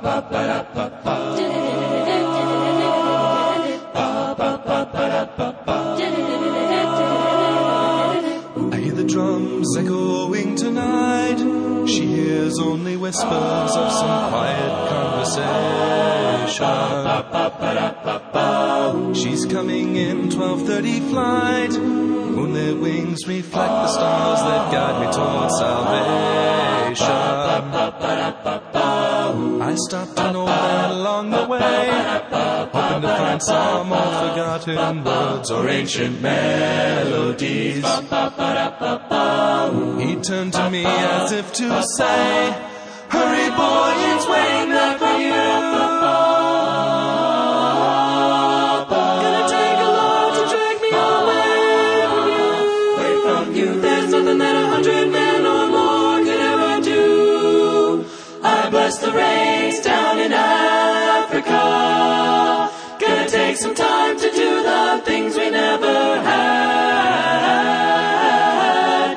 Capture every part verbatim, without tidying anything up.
I hear the drums echoing tonight. She hears only whispers of some quiet conversation. She's coming in twelve thirty flight. Moonlit wings reflect the stars that guide me towards salvation. I stopped an old man along the way, hoping to find some old forgotten words or ancient melodies. He turned to me as if to say, "Hurry, boy, it's waiting there for you." Gonna take a load to drag me away from you. Away from you. There's nothing that a hundred men or more could ever do. I bless the rains down in Africa. Gonna take some time to do the things we never had.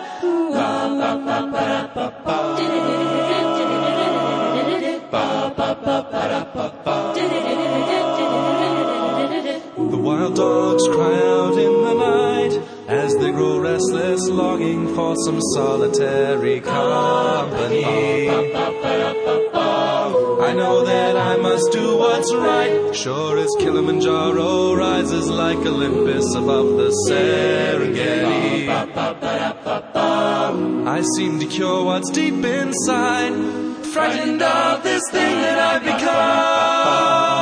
The wild dogs cry out in the night as they grow restless, longing for some solitary company. I know that I must do what's right, sure as Kilimanjaro rises like Olympus above the Serengeti. I seem to cure what's deep inside, frightened of this thing that I've become.